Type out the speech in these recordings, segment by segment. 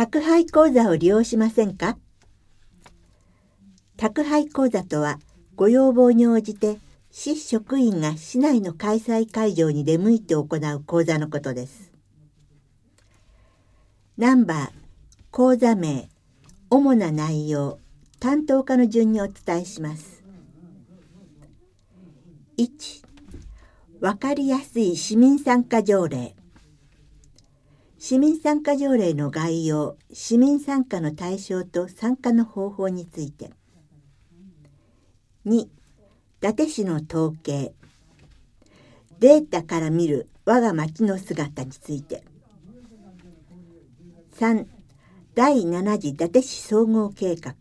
宅配講座を利用しませんか？宅配講座とは、ご要望に応じて市職員が市内の開催会場に出向いて行う講座のことです。ナンバー、講座名、主な内容、担当課の順にお伝えします。1、わかりやすい市民参加条例。市民参加条例の概要、市民参加の対象と参加の方法について。2、伊達市の統計。データから見る我が町の姿について。3、第7次伊達市総合計画。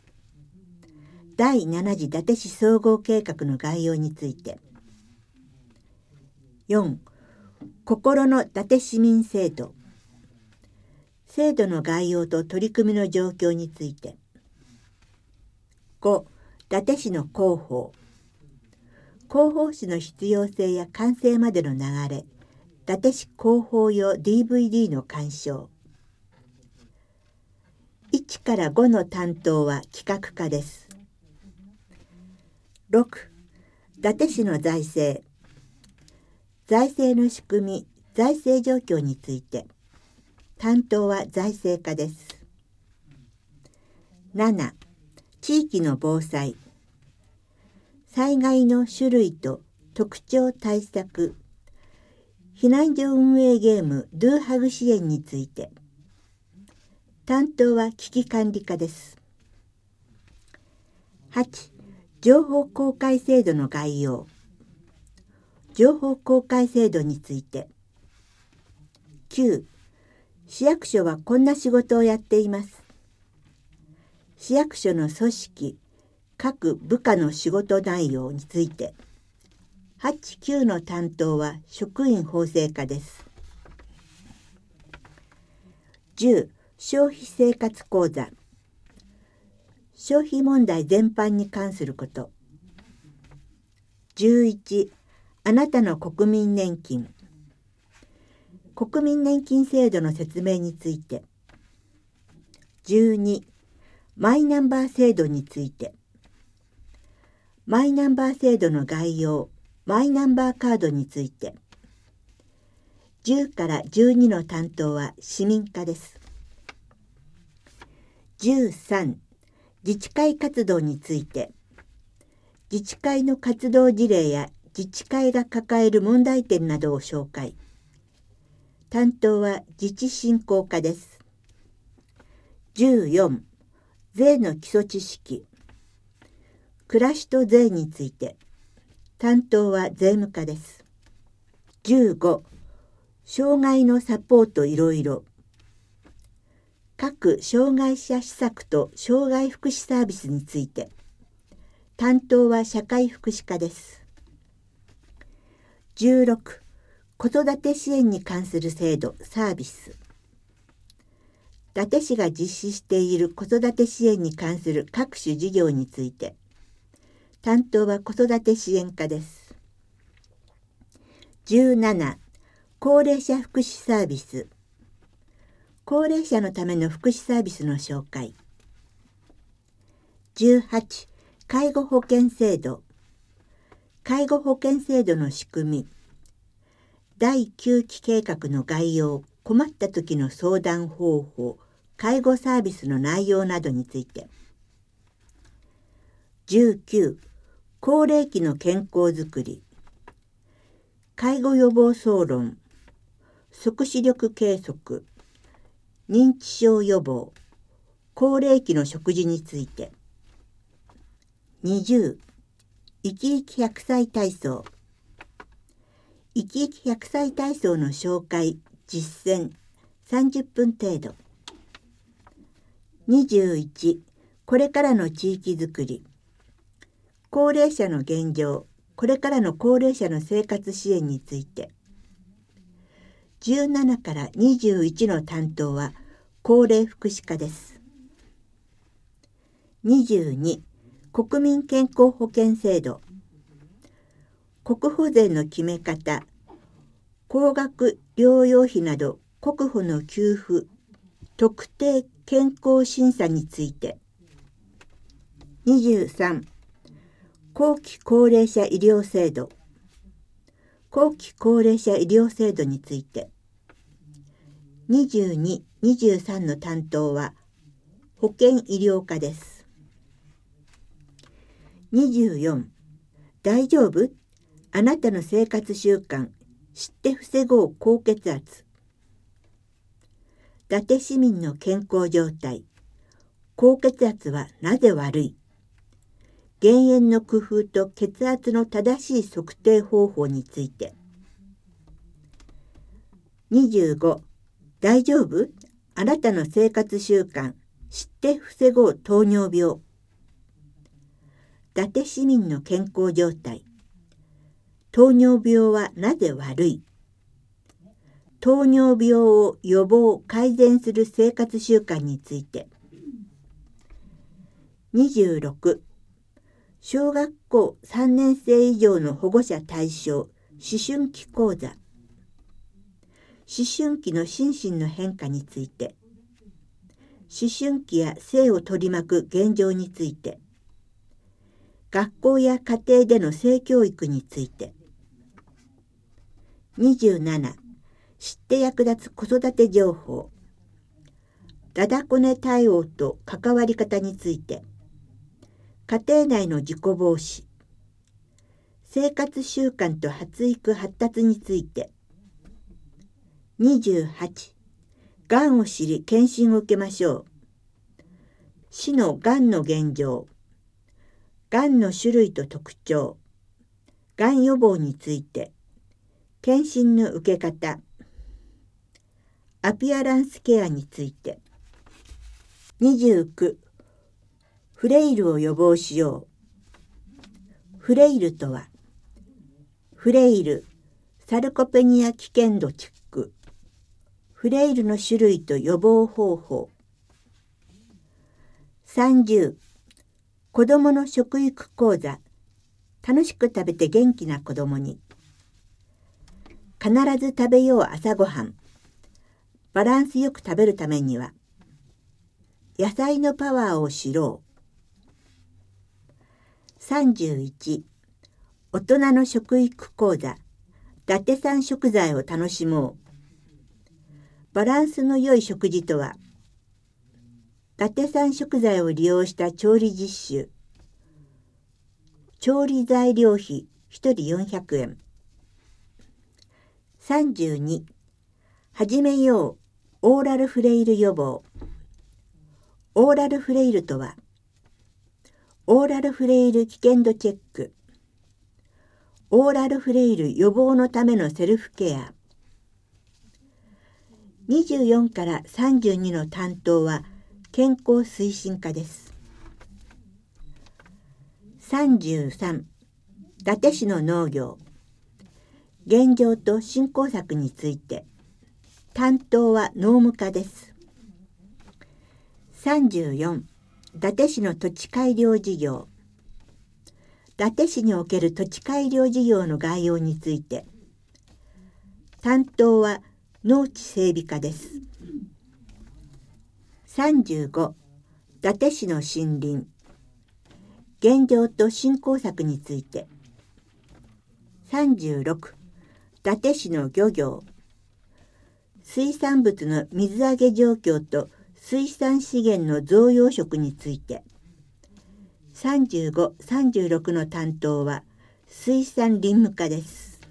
第7次伊達市総合計画の概要について。4、心の伊達市民制度。制度の概要と取り組みの状況について。5、伊達市の広報。広報誌の必要性や完成までの流れ、伊達市広報用 DVD の鑑賞。1から5の担当は企画課です。6、伊達市の財政。財政の仕組み、財政状況について。担当は財政課です。7、地域の防災。災害の種類と特徴対策。避難所運営ゲーム Do ハグ支援について。担当は危機管理課です。8、情報公開制度の概要。情報公開制度について。9、市役所はこんな仕事をやっています。市役所の組織、各部下の仕事内容について。8、9の担当は職員法制課です。10、消費生活講座。消費問題全般に関すること。11、あなたの国民年金。国民年金制度の説明について。12、マイナンバー制度について。マイナンバー制度の概要、マイナンバーカードについて。10から12の担当は市民課です。13、自治会活動について。自治会の活動事例や自治会が抱える問題点などを紹介。担当は自治振興課です。14、税の基礎知識。暮らしと税について。担当は税務課です。15、障害のサポートいろいろ。各障害者施策と障害福祉サービスについて。担当は社会福祉課です。16、子育て支援に関する制度・サービス。伊達市が実施している子育て支援に関する各種事業について。担当は子育て支援課です。17、高齢者福祉サービス。高齢者のための福祉サービスの紹介。18、介護保険制度。介護保険制度の仕組み。第9期計画の概要、困った時の相談方法、介護サービスの内容などについて。19、高齢期の健康づくり。介護予防総論、測視力計測、認知症予防、高齢期の食事について。20、生き生き100歳体操。生き生き100歳体操の紹介、実践、30分程度。21、これからの地域づくり。高齢者の現状、これからの高齢者の生活支援について。17から21の担当は高齢福祉課です。22、国民健康保険制度。国保税の決め方、高額療養費など国保の給付、 特定健康審査について。23、後期高齢者医療制度。後期高齢者医療制度について。22、23の担当は保険医療課です。24、大丈夫？あなたの生活習慣、知って防ごう高血圧。伊達市民の健康状態、高血圧はなぜ悪い？減塩の工夫と血圧の正しい測定方法について。25、大丈夫？あなたの生活習慣、知って防ごう糖尿病。伊達市民の健康状態、糖尿病はなぜ悪い？糖尿病を予防・改善する生活習慣について。26、小学校3年生以上の保護者対象思春期講座。思春期の心身の変化について。思春期や性を取り巻く現状について。学校や家庭での性教育について。27、知って役立つ子育て情報。だだこね対応と関わり方について。家庭内の事故防止。生活習慣と発育発達について。28、がんを知り検診を受けましょう。市のがんの現状。がんの種類と特徴。がん予防について。検診の受け方。アピアランスケアについて。29、フレイルを予防しよう。フレイルとは、フレイル、サルコペニア危険度チェック。フレイルの種類と予防方法。30、子どもの食育講座。楽しく食べて元気な子どもに。必ず食べよう朝ごはん。バランスよく食べるためには。野菜のパワーを知ろう。31、大人の食育講座。伊達産食材を楽しもう。バランスの良い食事とは、伊達産食材を利用した調理実習。調理材料費1人400円。32、始めようオーラルフレイル予防。オーラルフレイルとは、オーラルフレイル危険度チェック。オーラルフレイル予防のためのセルフケア。24から32の担当は健康推進課です。33、伊達市の農業。現状と振興策について。担当は農務課です。34、伊達市の土地改良事業。伊達市における土地改良事業の概要について。担当は農地整備課です。35、伊達市の森林。現状と振興策について。36、伊達市の漁業。水産物の水揚げ状況と水産資源の増養殖について。35、36の担当は水産林務課です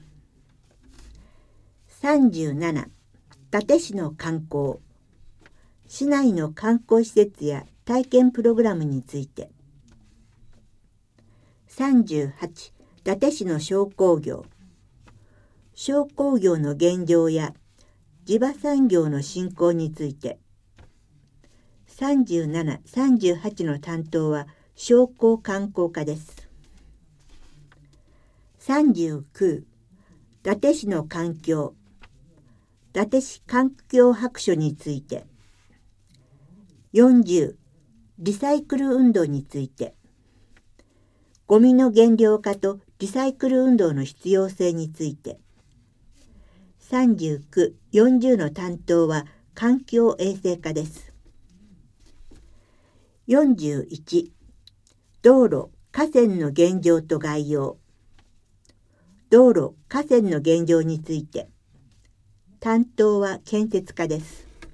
。37、伊達市の観光。市内の観光施設や体験プログラムについて。38、伊達市の商工業。商工業の現状や地場産業の振興について。37、38の担当は商工観光課です。39、伊達市の環境。伊達市環境白書について。40、リサイクル運動について。ゴミの減量化とリサイクル運動の必要性について。39、40の担当は環境衛生課です。41、道路・河川の現状と概要。道路・河川の現状について。担当は建設課です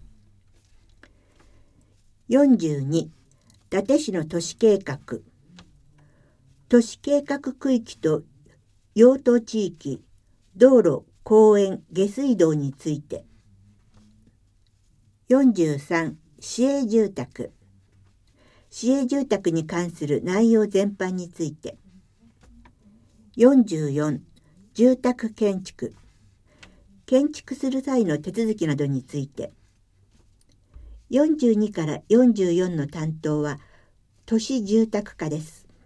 。42、伊達市の都市計画。都市計画区域と用途地域、道路、公園、下水道について。43、市営住宅。市営住宅に関する内容全般について。44、住宅建築。建築する際の手続きなどについて。42から44の担当は都市住宅課です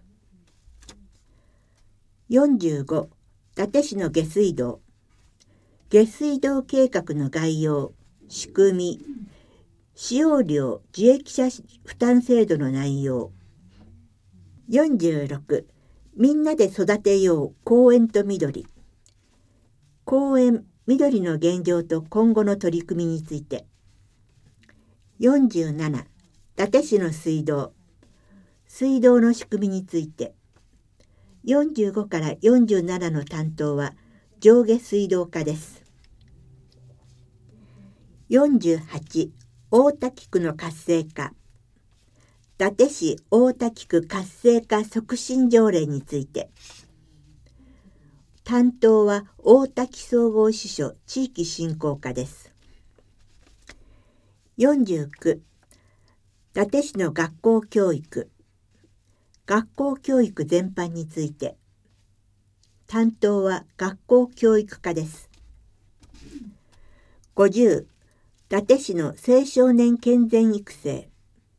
。45、伊達市の下水道。下水道計画の概要、仕組み、使用料自益者負担制度の内容。46、みんなで育てよう公園と緑。公園、緑の現状と今後の取り組みについて。47、伊達市の水道。水道の仕組みについて。45から47の担当は上下水道課です。48、大滝区の活性化。伊達市大滝区活性化促進条例について。担当は大滝総合支所地域振興課です。49、伊達市の学校教育。学校教育全般について。担当は学校教育課です。50、伊達市の青少年健全育成。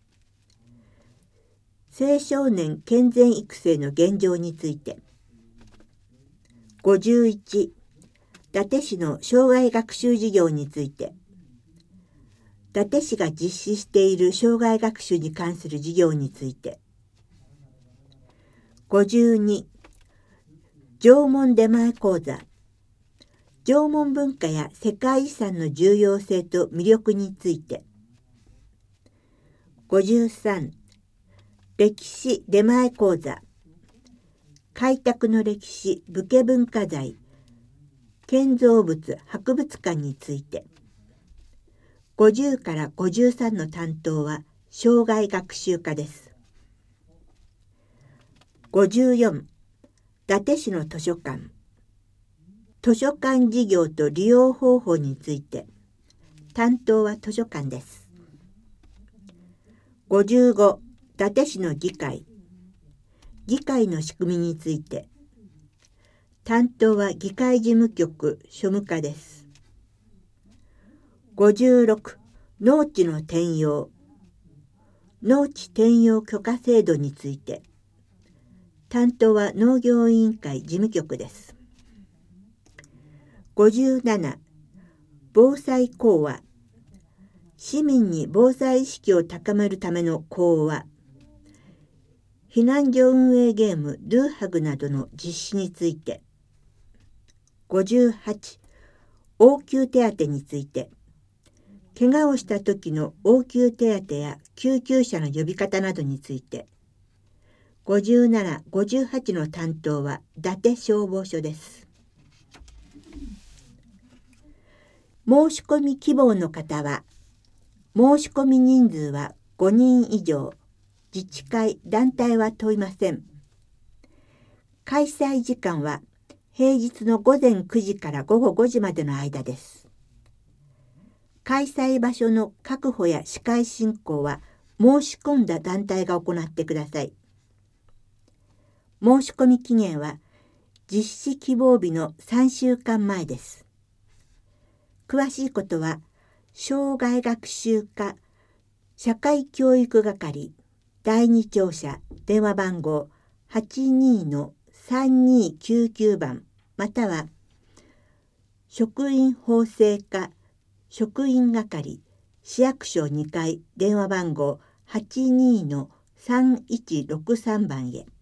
青少年健全育成の現状について。51、伊達市の障害学習事業について。伊達市が実施している障害学習に関する事業について。52、縄文出前講座。縄文文化や世界遺産の重要性と魅力について。53、歴史出前講座。開拓の歴史武家文化財建造物博物館について。50から53の担当は障害学習課です。54、伊達市の図書館。図書館事業と利用方法について。担当は図書館です。55、伊達市の議会。議会の仕組みについて。担当は議会事務局庶務課です。56、農地の転用。農地転用許可制度について。担当は農業委員会事務局です。57、防災講話。市民に防災意識を高めるための講話。避難所運営ゲームドゥーハグなどの実施について。58、応急手当について。怪我をした時の応急手当や救急車の呼び方などについて。57、58の担当は伊達消防署です。申し込み希望の方は、申し込み人数は5人以上。自治会・団体は問いません。開催時間は平日の午前9時から午後5時までの間です。開催場所の確保や司会進行は申し込んだ団体が行ってください。申し込み期限は実施希望日の3週間前です。詳しいことは障害学習課社会教育係第2庁舎電話番号 82-3299 番または職員法制課職員係市役所2階電話番号 82-3163 番へ。